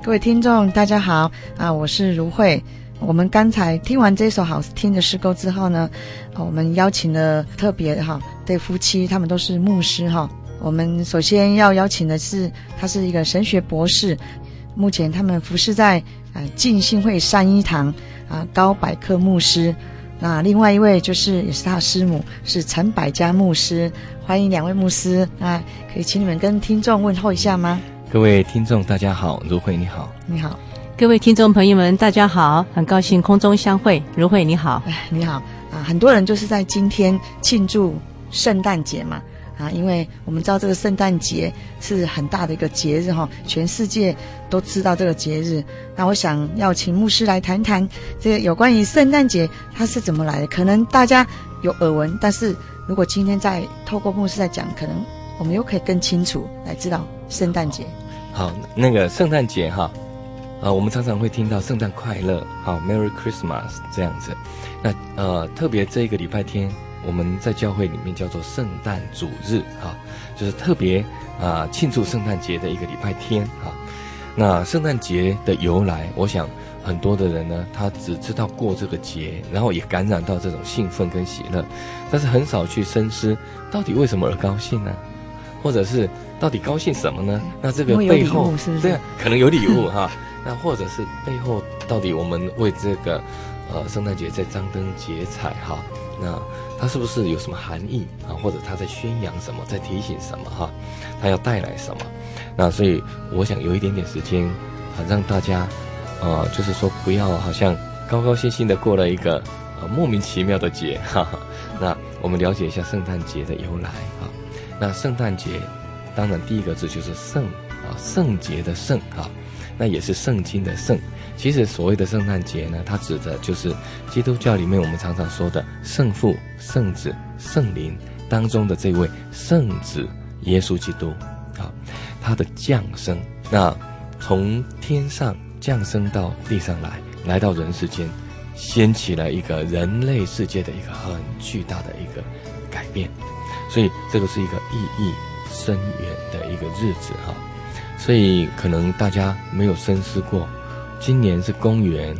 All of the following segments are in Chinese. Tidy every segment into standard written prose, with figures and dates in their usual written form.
各位听众大家好我是如慧。我们刚才听完这首好听的诗歌之后呢，我们邀请了特别对夫妻，他们都是牧师我们首先要邀请的是，他是一个神学博士，目前他们服侍在浸信会三一堂高百克牧师。那另外一位就是也是他的师母，是陈百佳牧师。欢迎两位牧师，可以请你们跟听众问候一下吗？ 各位听众大家好，如慧你好。 你好。 各位听众朋友们大家好，很高兴空中相会。如慧你好。 你好很多人就是在今天庆祝圣诞节嘛因为我们知道这个圣诞节是很大的一个节日全世界都知道这个节日。那我想要请牧师来谈谈这个有关于圣诞节它是怎么来的。可能大家有耳闻，但是如果今天再透过牧师在讲，可能我们又可以更清楚来知道圣诞节。 好，那个圣诞节我们常常会听到圣诞快乐Merry Christmas 这样子。那特别这一个礼拜天，我们在教会里面叫做圣诞主日就是特别庆祝圣诞节的一个礼拜天那圣诞节的由来，我想很多的人呢，他只知道过这个节，然后也感染到这种兴奋跟喜乐，但是很少去深思到底为什么而高兴呢？或者是到底高兴什么呢？那这个背后是不是？ 对可能有礼物那或者是背后到底我们为这个圣诞节在张灯结彩那它是不是有什么含义或者它在宣扬什么，在提醒什么它要带来什么？那所以我想有一点点时间让大家就是说不要好像高高兴兴的过了一个莫名其妙的节那我们了解一下圣诞节的由来那圣诞节当然第一个字就是圣圣洁的圣那也是圣经的圣。其实所谓的圣诞节呢，它指的就是基督教里面我们常常说的圣父、圣子、圣灵当中的这位圣子耶稣基督他的降生。那从天上降生到地上来到人世间，掀起了一个人类世界的一个很巨大的一个改变。所以这个是一个意义深远的一个日子所以可能大家没有深思过，今年是公元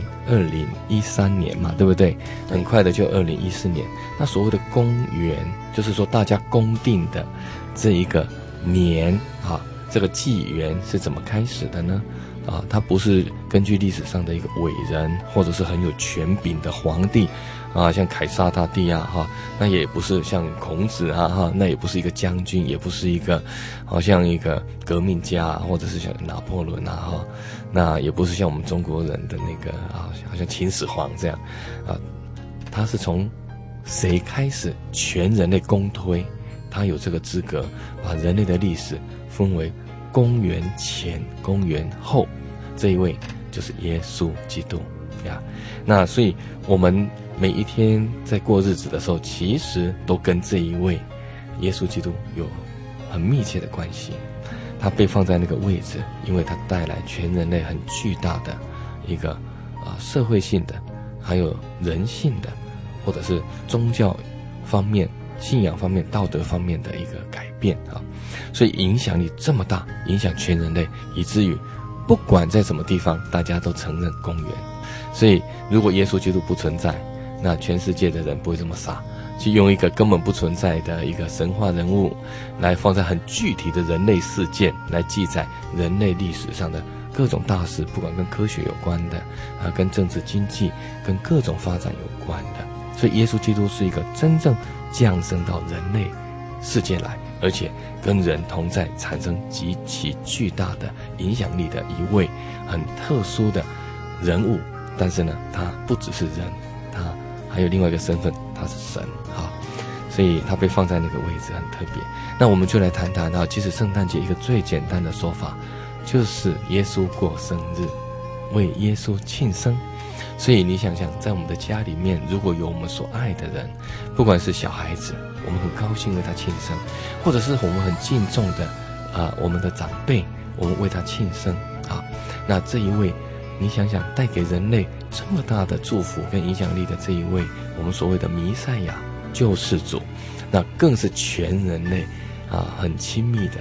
2013年嘛，对不对？很快的就2014年。那所谓的公元，就是说大家公定的这一个年这个纪元是怎么开始的呢？它不是根据历史上的一个伟人或者是很有权柄的皇帝像凯撒大帝那也不是像孔子那也不是一个将军，也不是一个好像一个革命家或者是像拿破仑那也不是像我们中国人的那个好像秦始皇这样他是从谁开始全人类公推，他有这个资格把人类的历史分为公元前、公元后，这一位就是耶稣基督那所以我们每一天在过日子的时候，其实都跟这一位耶稣基督有很密切的关系。他被放在那个位置，因为他带来全人类很巨大的一个社会性的，还有人性的，或者是宗教方面、信仰方面、道德方面的一个改变所以影响力这么大，影响全人类，以至于不管在什么地方，大家都承认公元。所以如果耶稣基督不存在，那全世界的人不会这么傻，去用一个根本不存在的一个神话人物来放在很具体的人类事件来记载人类历史上的各种大事，不管跟科学有关的跟政治经济跟各种发展有关的。所以耶稣基督是一个真正降生到人类世界来，而且跟人同在，产生极其巨大的影响力的一位很特殊的人物。但是呢，他不只是人，他还有另外一个身份，他是神所以他被放在那个位置很特别。那我们就来谈谈其实圣诞节一个最简单的说法，就是耶稣过生日，为耶稣庆生。所以你想想，在我们的家里面，如果有我们所爱的人，不管是小孩子，我们很高兴为他庆生，或者是我们很敬重的我们的长辈，我们为他庆生那这一位你想想带给人类这么大的祝福跟影响力的这一位我们所谓的弥赛亚救世主，那更是全人类很亲密的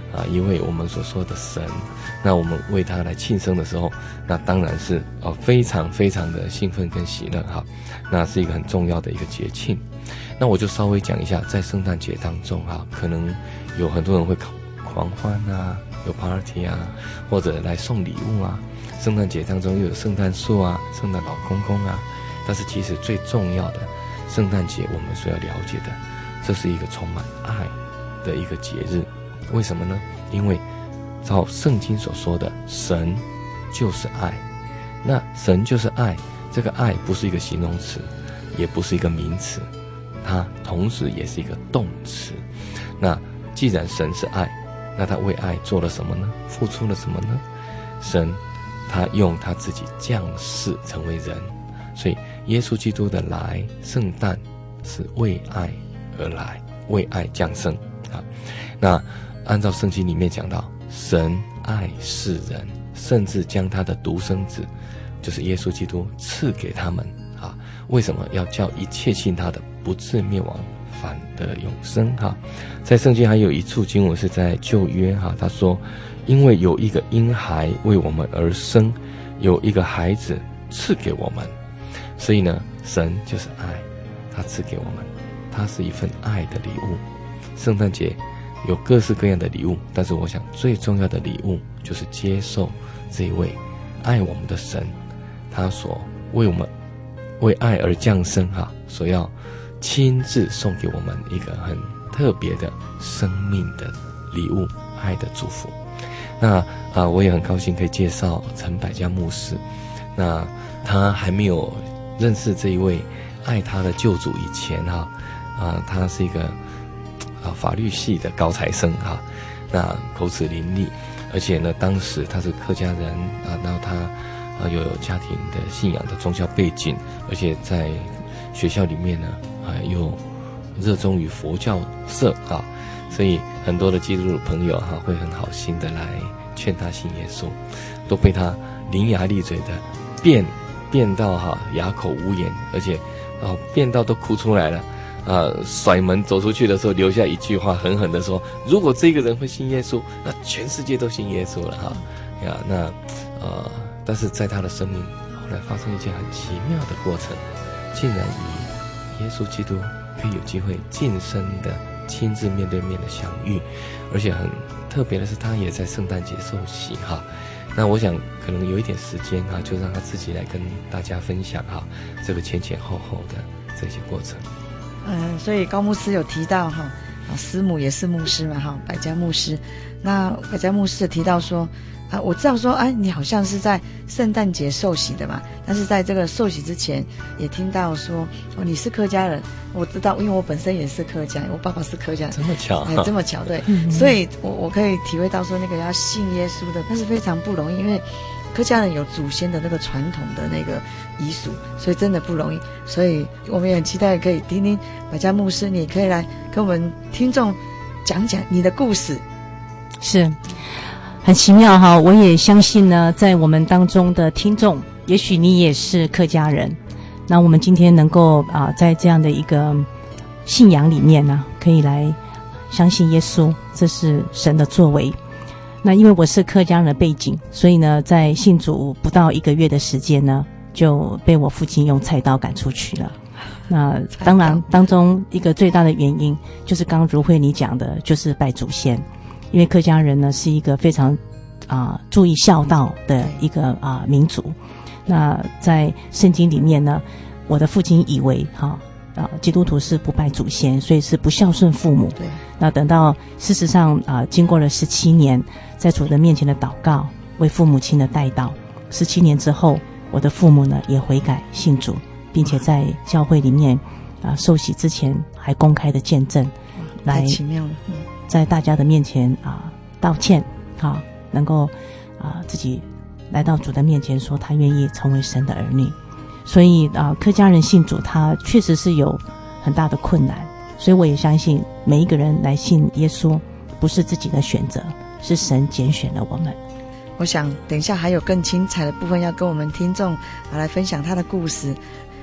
一位我们所说的神，那我们为他来庆生的时候，那当然是非常非常的兴奋跟喜乐哈，那是一个很重要的一个节庆。那我就稍微讲一下，在圣诞节当中哈，可能有很多人会狂欢啊，有 party 啊，或者来送礼物啊。圣诞节当中又有圣诞树啊，圣诞老公公啊。但是其实最重要的，圣诞节我们所要了解的，这是一个充满爱的一个节日。为什么呢？因为照圣经所说的，神就是爱。那神就是爱，这个爱不是一个形容词，也不是一个名词，它同时也是一个动词。那既然神是爱，那他为爱做了什么呢？付出了什么呢？神他用他自己降世成为人，所以耶稣基督的来，圣诞是为爱而来，为爱降生啊。那按照圣经里面讲到，神爱世人，甚至将他的独生子，就是耶稣基督赐给他们啊。为什么要叫一切信他的不至灭亡，反得永生哈？在圣经还有一处经文是在旧约哈，他说，因为有一个婴孩为我们而生，有一个孩子赐给我们，所以呢，神就是爱，他赐给我们，他是一份爱的礼物。圣诞节有各式各样的礼物，但是我想最重要的礼物就是接受这一位爱我们的神，他所为我们为爱而降生哈，所要亲自送给我们一个很特别的生命的礼物，爱的祝福。那我也很高兴可以介绍陈百家牧师。那他还没有认识这一位爱他的救主以前他是一个法律系的高材生那口齿伶俐，而且呢，当时他是客家人然后他又有家庭的信仰的宗教背景，而且在学校里面呢又热衷于佛教社所以很多的基督徒朋友会很好心的来劝他信耶稣，都被他伶牙俐嘴的辩到哑口无言，而且辩到都哭出来了甩门走出去的时候留下一句话，狠狠的说，如果这个人会信耶稣，那全世界都信耶稣了但是在他的生命后来发生一件很奇妙的过程，竟然与耶稣基督可以有机会近身的亲自面对面的相遇，而且很特别的是，他也在圣诞节受洗那我想可能有一点时间就让他自己来跟大家分享这个前前后后的这些过程。 所以高牧师有提到师母也是牧师嘛百家牧师。那百家牧师提到说我知道说你好像是在圣诞节受洗的嘛，但是在这个受洗之前也听到说你是客家人。我知道，因为我本身也是客家，我爸爸是客家人。 这么巧这么巧，对所以我可以体会到说那个要信耶稣的那是非常不容易，因为客家人有祖先的那个传统的那个遗俗，所以真的不容易。所以我们也很期待可以听听百家牧师，你可以来跟我们听众讲讲你的故事。 是很奇妙我也相信呢，在我们当中的听众，也许你也是客家人，那我们今天能够在这样的一个信仰里面呢，可以来相信耶稣，这是神的作为。那因为我是客家人的背景，所以呢，在信主不到1个月的时间呢，就被我父亲用菜刀赶出去了。那当然当中一个最大的原因就是刚如慧你讲的，就是拜祖先。因为客家人呢是一个非常注意孝道的一个民族。那在圣经里面呢，我的父亲以为基督徒是不拜祖先，所以是不孝顺父母。 对。那等到事实上经过了17年，在主的面前的祷告，为父母亲的代祷，17年之后，我的父母呢也悔改信主，并且在教会里面受洗之前还公开的见证， 太奇妙了。 在大家的面前道歉能够自己来到主的面前说他愿意成为神的儿女。所以客家人信主他确实是有很大的困难，所以我也相信每一个人来信耶稣不是自己的选择，是神拣选了我们。 我想等一下还有更精彩的部分要跟我们听众来分享他的故事。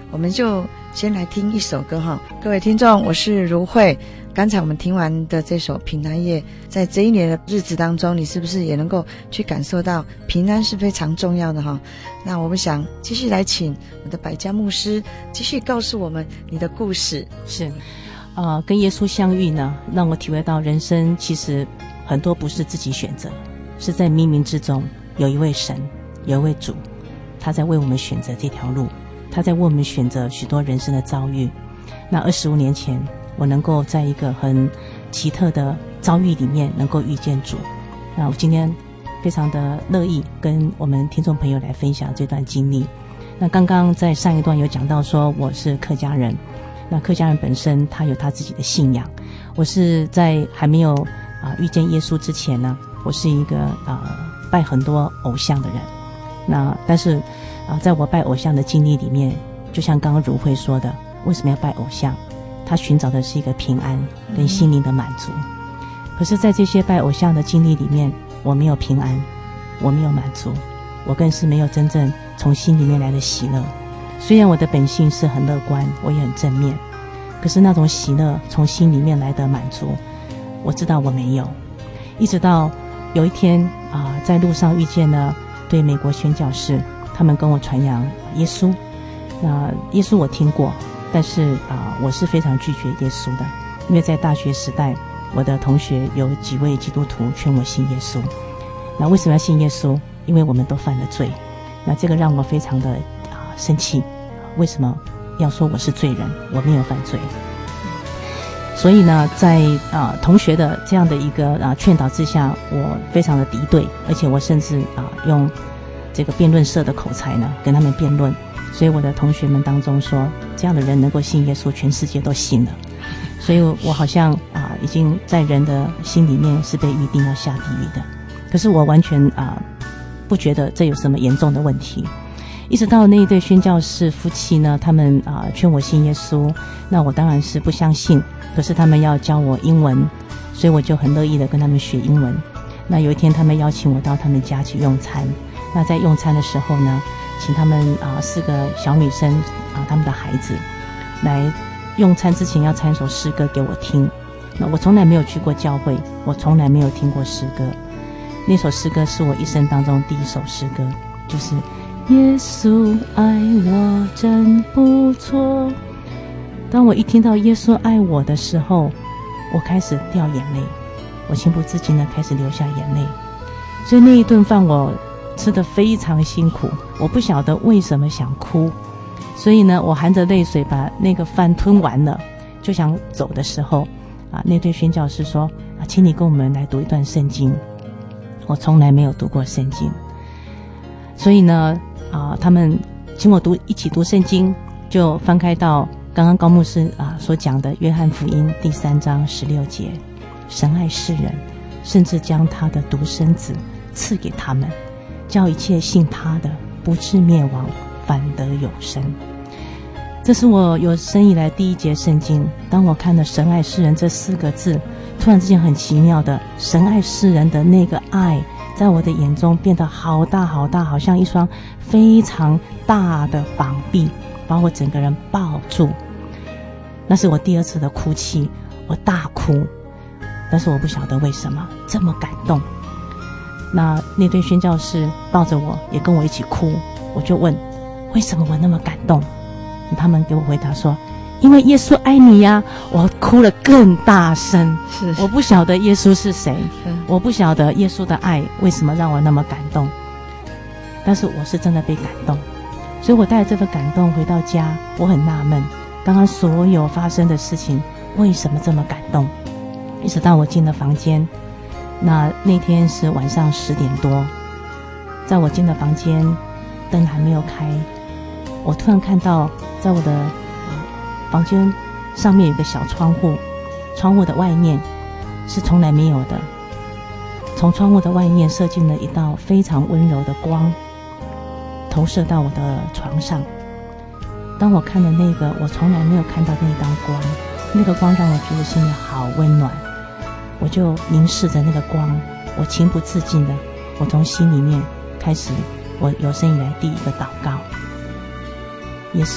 我们就先来听一首歌哈。各位听众，我是如慧。刚才我们听完的这首平安夜，在这一年的日子当中，你是不是也能够去感受到平安是非常重要的哈？那我们想继续来请我的百家牧师继续告诉我们你的故事。 是跟耶稣相遇呢，让我体会到人生其实很多不是自己选择，是在冥冥之中有一位神，有一位主，他在为我们选择这条路，他在为我们选择许多人生的遭遇。那25年前我能够在一个很奇特的遭遇里面能够遇见主，那我今天非常的乐意跟我们听众朋友来分享这段经历。那刚刚在上一段有讲到说我是客家人，那客家人本身他有他自己的信仰，我是在还没有遇见耶稣之前呢，我是一个拜很多偶像的人。那但是在我拜偶像的经历里面，就像刚刚如慧说的，为什么要拜偶像？他寻找的是一个平安跟心灵的满足。可是在这些拜偶像的经历里面，我没有平安，我没有满足，我更是没有真正从心里面来的喜乐。虽然我的本性是很乐观，我也很正面，可是那种喜乐从心里面来的满足，我知道我没有。一直到有一天在路上遇见了对美国宣教士，他们跟我传扬耶稣。那耶稣我听过，但是我是非常拒绝耶稣的，因为在大学时代，我的同学有几位基督徒劝我信耶稣。那为什么要信耶稣？因为我们都犯了罪。那这个让我非常的生气，为什么要说我是罪人？我没有犯罪。所以呢，在同学的这样的一个劝导之下，我非常的敌对，而且我甚至用这个辩论社的口才呢跟他们辩论。所以我的同学们当中说，这样的人能够信耶稣，全世界都信了。所以我好像已经在人的心里面是被预定要下地狱的。可是我完全不觉得这有什么严重的问题。一直到那一对宣教士夫妻呢，他们劝我信耶稣，那我当然是不相信。可是他们要教我英文，所以我就很乐意的跟他们学英文。那有一天他们邀请我到他们家去用餐，那在用餐的时候呢，请他们4个小女生他们的孩子来用餐之前要唱一首诗歌给我听。那我从来没有去过教会，我从来没有听过诗歌。那首诗歌是我一生当中第一首诗歌，就是耶稣爱我真不错。当我一听到耶稣爱我的时候，我开始掉眼泪，我情不自禁的开始流下眼泪。所以那一顿饭我吃得非常辛苦，我不晓得为什么想哭。所以呢，我含着泪水把那个饭吞完了，就想走的时候那对宣教师说请你跟我们来读一段圣经。我从来没有读过圣经，所以呢他们请我一起读圣经，就翻开到刚刚高牧师所讲的约翰福音第3章16节，神爱世人，甚至将他的独生子赐给他们，叫一切信他的不至灭亡，反得永生。这是我有生以来第一节圣经。当我看了神爱世人这4个字，突然之间很奇妙的，神爱世人的那个爱在我的眼中变得好大好大，好像一双非常大的膀臂把我整个人抱住。那是我第2次的哭泣，我大哭，但是我不晓得为什么这么感动。那对宣教士抱着我也跟我一起哭，我就问为什么我那么感动，他们给我回答说因为耶稣爱你呀。我哭了更大声，我不晓得耶稣是谁，我不晓得耶稣的爱为什么让我那么感动，但是我是真的被感动。所以我带着这份感动回到家，我很纳闷刚刚所有发生的事情为什么这么感动。一直到我进了房间，那天是晚上10点多，在我进了房间，灯还没有开，我突然看到在我的房间上面有个小窗户，窗户的外面是从来没有的，从窗户的外面射进了一道非常温柔的光，投射到我的床上。当我看了那个我从来没有看到的那道光，那个光让我觉得心里好温暖，我就凝视着那个光，我情不自禁的，我从心里面开始我有生以来第一个祷告：耶稣，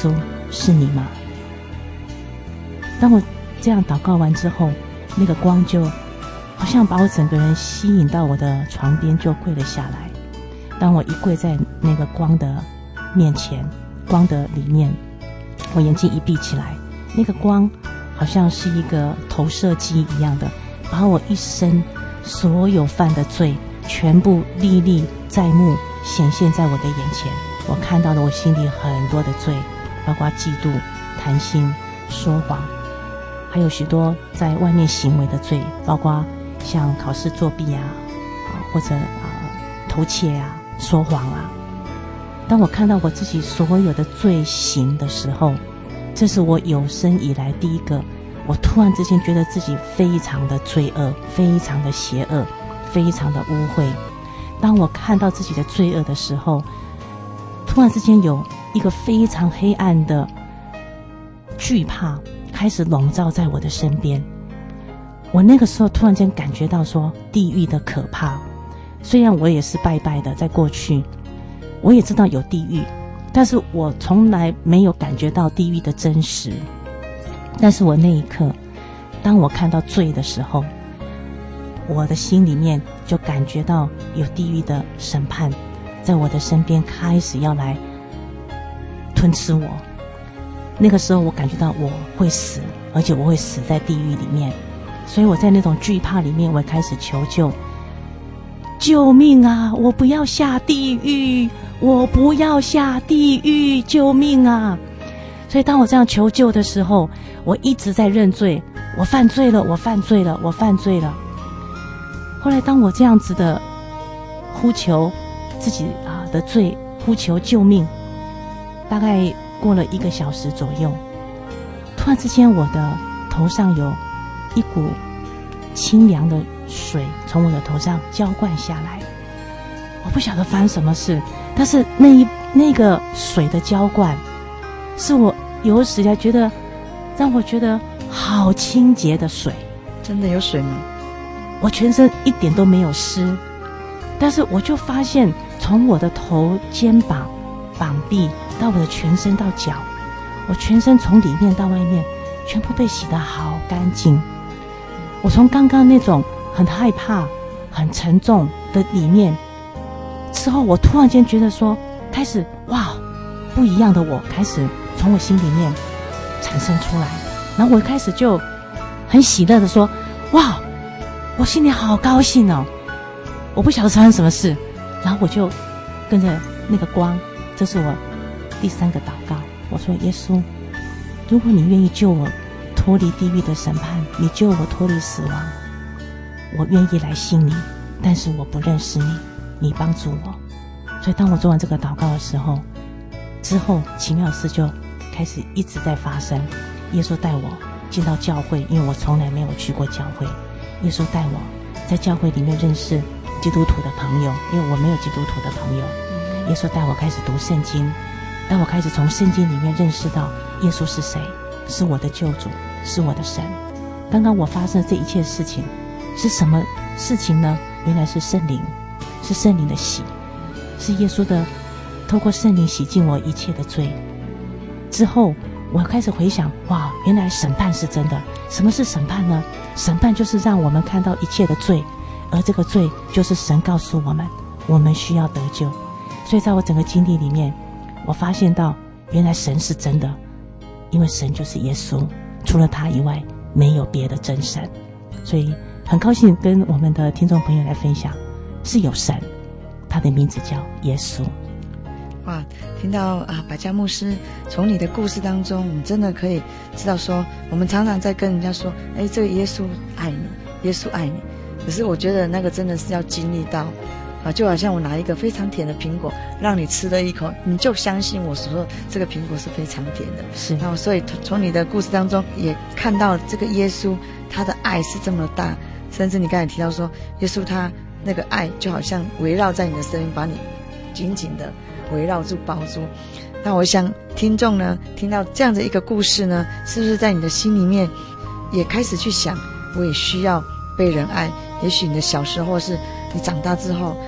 是你吗？当我这样祷告完之后，那个光就好像把我整个人吸引到我的床边，就跪了下来。当我一跪在那个光的面前，光的里面，我眼睛一闭起来，那个光好像是一个投射机一样的，把我一生所有犯的罪全部历历在目，显现在我的眼前。我看到了我心里很多的罪，包括嫉妒、贪心、说谎，还有许多在外面行为的罪，包括像考试作弊啊，或者偷窃啊、说谎啊。当我看到我自己所有的罪行的时候，这是我有生以来第一个，我突然之间觉得自己非常的罪恶，非常的邪恶，非常的污秽。当我看到自己的罪恶的时候，突然之间有一个非常黑暗的惧怕开始笼罩在我的身边。我那个时候突然间感觉到说地狱的可怕。虽然我也是拜拜的，在过去我也知道有地狱，但是我从来没有感觉到地狱的真实。但是我那一刻，当我看到罪的时候，我的心里面就感觉到有地狱的审判在我的身边开始要来吞吃我。那个时候我感觉到我会死，而且我会死在地狱里面。所以我在那种惧怕里面，我开始求救，救命啊，我不要下地狱，我不要下地狱，救命啊。所以当我这样求救的时候，我一直在认罪，我犯罪了，我犯罪了，我犯罪了。后来当我这样子的呼求自己的罪，呼求救命，大概过了1个小时左右，突然之间我的头上有一股清凉的水从我的头上浇灌下来。我不晓得发生什么事，但是那个水的浇灌是我有史以来觉得让我觉得好清洁的水。 真的有水吗？ 我全身一点都没有湿，但是我就发现从我的头、肩膀、膀臂到我的全身到脚，我全身从里面到外面全部被洗得好干净。我从刚刚那种很害怕、很沉重的里面之后，我突然间觉得说，开始哇，不一样的我开始从我心里面产生出来。然后我开始就很喜乐的说，哇，我心里好高兴哦。我不晓得发生什么事，然后我就跟着那个光，这是我第3个祷告。我说，耶稣，如果你愿意救我脱离地狱的审判，你救我脱离死亡，我愿意来信你，但是我不认识你，你帮助我。所以当我做完这个祷告的时候，之后奇妙的事就开始一直在发生。耶稣带我进到教会，因为我从来没有去过教会。耶稣带我在教会里面认识基督徒的朋友，因为我没有基督徒的朋友。耶稣带我开始读圣经，带我开始从圣经里面认识到耶稣是谁，是我的救主，是我的神。刚刚我发生的这一切事情是什么事情呢？原来是圣灵，是圣灵的洗，是耶稣的透过圣灵洗净我一切的罪。之后我开始回想，哇，原来审判是真的。什么是审判呢？审判就是让我们看到一切的罪，而这个罪就是神告诉我们，我们需要得救。所以在我整个经历里面，我发现到原来神是真的，因为神就是耶稣，除了他以外没有别的真神。所以很高兴跟我们的听众朋友来分享，是有神，他的名字叫耶稣。 哇，听到百家牧师从你的故事当中，我们真的可以知道说，我们常常在跟人家说，这个耶稣爱你，耶稣爱你。可是我觉得那个真的是要经历到就好像我拿一个非常甜的苹果让你吃了一口，你就相信我所说这个苹果是非常甜的。 是， 然后所以从你的故事当中也看到这个耶稣他的爱是这么大，甚至你刚才提到说，耶稣他那个爱就好像围绕在你的生命，把你紧紧的围绕住抱住。那我想听众呢听到这样的一个故事呢，是不是在你的心里面也开始去想，我也需要被人爱。也许你的小时候或是你长大之后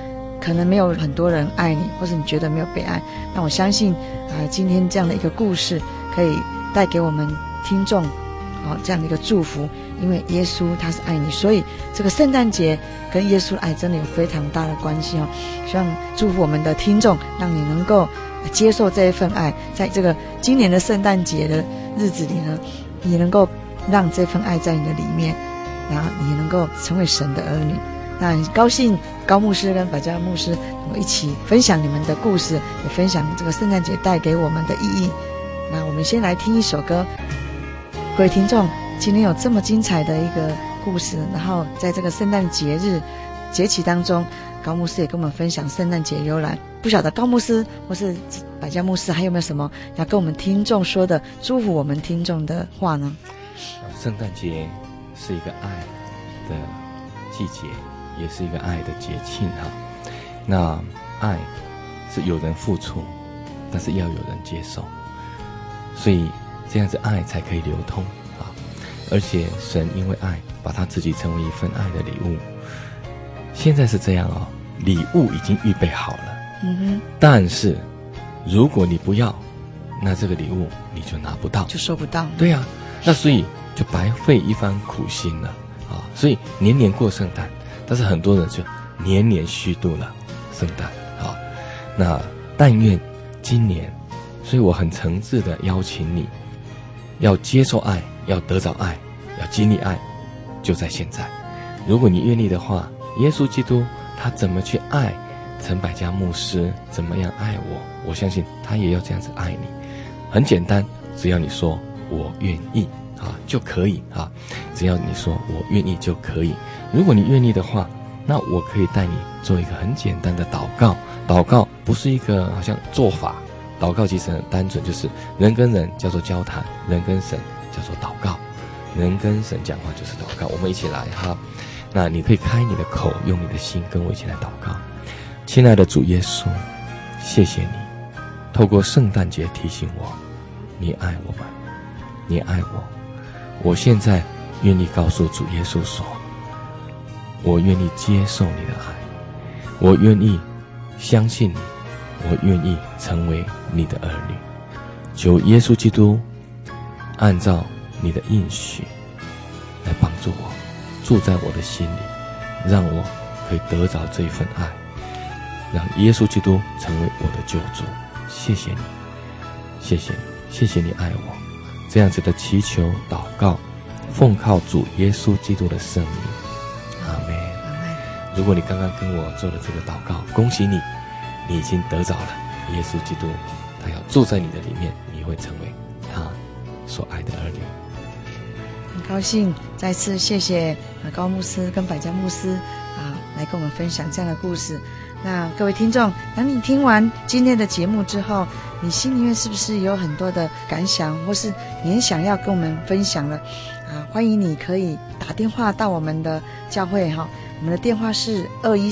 可能没有很多人爱你，或是你觉得没有被爱，那我相信今天这样的一个故事可以带给我们听众这样的一个祝福，因为耶稣他是爱你，所以这个圣诞节跟耶稣的爱真的有非常大的关系希望祝福我们的听众，让你能够接受这一份爱，在这个今年的圣诞节的日子里呢，你能够让这份爱在你的里面，然后你能够成为神的儿女。那很高兴高牧师跟百家牧师能够一起分享你们的故事，也分享这个圣诞节带给我们的意义。那我们先来听一首歌。各位听众，今天有这么精彩的一个故事，然后在这个圣诞节日节期当中，高牧师也跟我们分享圣诞节由来。不晓得高牧师或是百家牧师还有没有什么要跟我们听众说的，祝福我们听众的话呢？ 圣诞节是一个爱的季节，也是一个爱的节庆那爱是有人付出，但是要有人接受，所以这样子爱才可以流通而且神因为爱把他自己成为一份爱的礼物。现在是这样礼物已经预备好了但是如果你不要，那这个礼物你就拿不到， 就收不到。 对啊，那所以就白费一番苦心了所以年年过圣诞，但是很多人就年年虚度了圣诞那但愿今年，所以我很诚挚的邀请你，要接受爱，要得着爱，要经历爱，就在现在。如果你愿意的话，耶稣基督他怎么去爱陈百家牧师，怎么样爱我相信他也要这样子爱你。很简单，只要你说我愿意就可以只要你说我愿意就可以。如果你愿意的话，那我可以带你做一个很简单的祷告。祷告不是一个好像做法，祷告其实很单纯，就是人跟人叫做交谈，人跟神叫做祷告，人跟神讲话就是祷告。我们一起来那你可以开你的口，用你的心跟我一起来祷告。亲爱的主耶稣，谢谢你透过圣诞节提醒我，你爱我们，你爱我。我现在愿意告诉主耶稣说，我愿意接受你的爱，我愿意相信你，我愿意成为你的儿女。求耶稣基督按照你的应许来帮助我，住在我的心里，让我可以得着这一份爱，让耶稣基督成为我的救主。谢谢你，谢谢你，谢谢你爱我。这样子的祈求祷告，奉靠主耶稣基督的圣名，阿们。如果你刚刚跟我做了这个祷告，恭喜你，你已经得着了耶稣基督，他要住在你的里面，你会成为他所爱的儿女。 很高兴再次谢谢高牧师跟百家牧师来跟我们分享这样的故事。那各位听众，当你听完今天的节目之后，你心里面是不是有很多的感想，或是你很想要跟我们分享了欢迎你可以打电话到我们的教会我们的电话是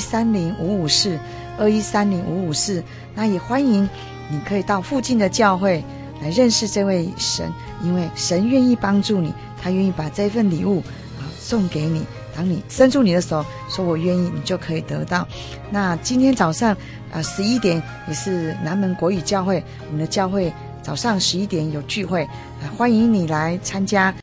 2130-554，2130-554。那也欢迎你可以到附近的教会来认识这位神，因为神愿意帮助你，他愿意把这份礼物送给你。当你伸出你的手说我愿意，你就可以得到。那今天早上11点也是南门国语教会，我们的教会早上11点有聚会欢迎你来参加。